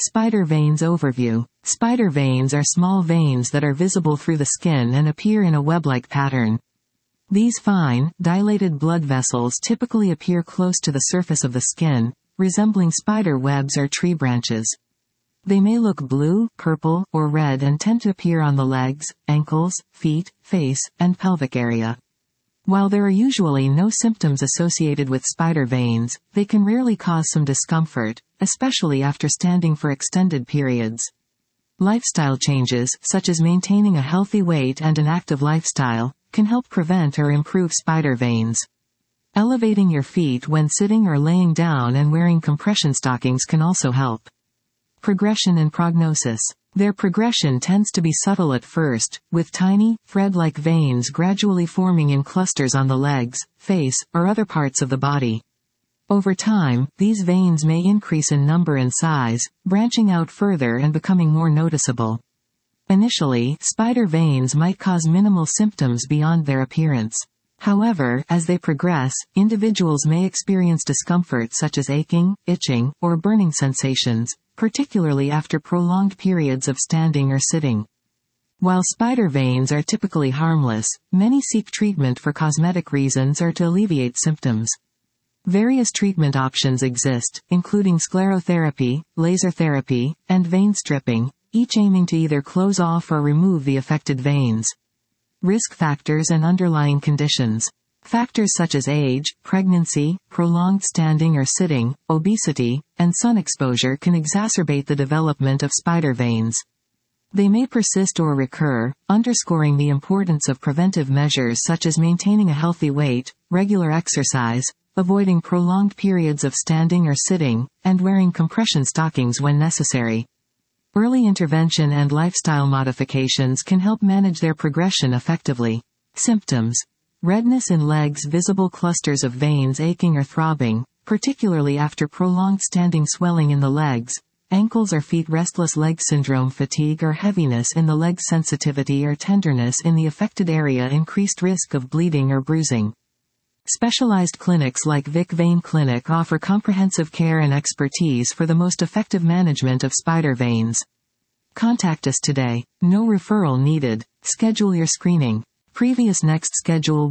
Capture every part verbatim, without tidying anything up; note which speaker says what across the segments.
Speaker 1: Spider veins overview. Spider veins are small veins that are visible through the skin and appear in a web-like pattern. These fine, dilated blood vessels typically appear close to the surface of the skin, resembling spider webs or tree branches. They may look blue, purple, or red and tend to appear on the legs, ankles, feet, face, and pelvic area. While there are usually no symptoms associated with spider veins, they can rarely cause some discomfort, especially after standing for extended periods. Lifestyle changes, such as maintaining a healthy weight and an active lifestyle, can help prevent or improve spider veins. Elevating your feet when sitting or laying down and wearing compression stockings can also help. Progression and prognosis. Their progression tends to be subtle at first, with tiny, thread-like veins gradually forming in clusters on the legs, face, or other parts of the body. Over time, these veins may increase in number and size, branching out further and becoming more noticeable. Initially, spider veins might cause minimal symptoms beyond their appearance. However, as they progress, individuals may experience discomfort such as aching, itching, or burning sensations, particularly after prolonged periods of standing or sitting. While spider veins are typically harmless, many seek treatment for cosmetic reasons or to alleviate symptoms. Various treatment options exist, including sclerotherapy, laser therapy, and vein stripping, each aiming to either close off or remove the affected veins. Risk factors and underlying conditions. Factors such as age, pregnancy, prolonged standing or sitting, obesity, and sun exposure can exacerbate the development of spider veins. They may persist or recur, underscoring the importance of preventive measures such as maintaining a healthy weight, regular exercise, avoiding prolonged periods of standing or sitting, and wearing compression stockings when necessary. Early intervention and lifestyle modifications can help manage their progression effectively. Symptoms. Redness in legs, visible clusters of veins aching or throbbing, particularly after prolonged standing, swelling in the legs, ankles or feet, restless leg syndrome, fatigue or heaviness in the legs, sensitivity or tenderness in the affected area, increased risk of bleeding or bruising. Specialized clinics like Vic Vein Clinic offer comprehensive care and expertise for the most effective management of spider veins. Contact us today. No referral needed. Schedule your screening. Previous Next Schedule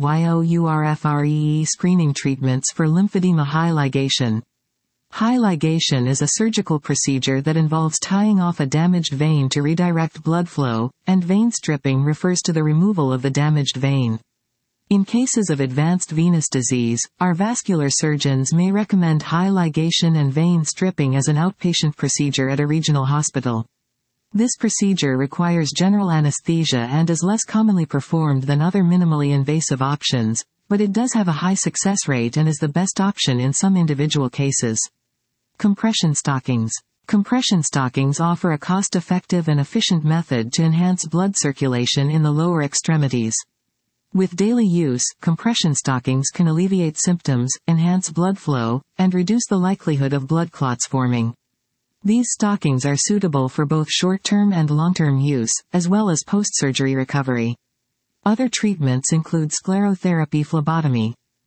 Speaker 1: YOURFREE screening treatments for lymphedema. High ligation. High ligation is a surgical procedure that involves tying off a damaged vein to redirect blood flow, and vein stripping refers to the removal of the damaged vein. In cases of advanced venous disease, our vascular surgeons may recommend high ligation and vein stripping as an outpatient procedure at a regional hospital. This procedure requires general anesthesia and is less commonly performed than other minimally invasive options, but it does have a high success rate and is the best option in some individual cases. Compression stockings. Compression stockings offer a cost-effective and efficient method to enhance blood circulation in the lower extremities. With daily use, compression stockings can alleviate symptoms, enhance blood flow, and reduce the likelihood of blood clots forming. These stockings are suitable for both short-term and long-term use, as well as post-surgery recovery. Other treatments include sclerotherapy, phlebotomy,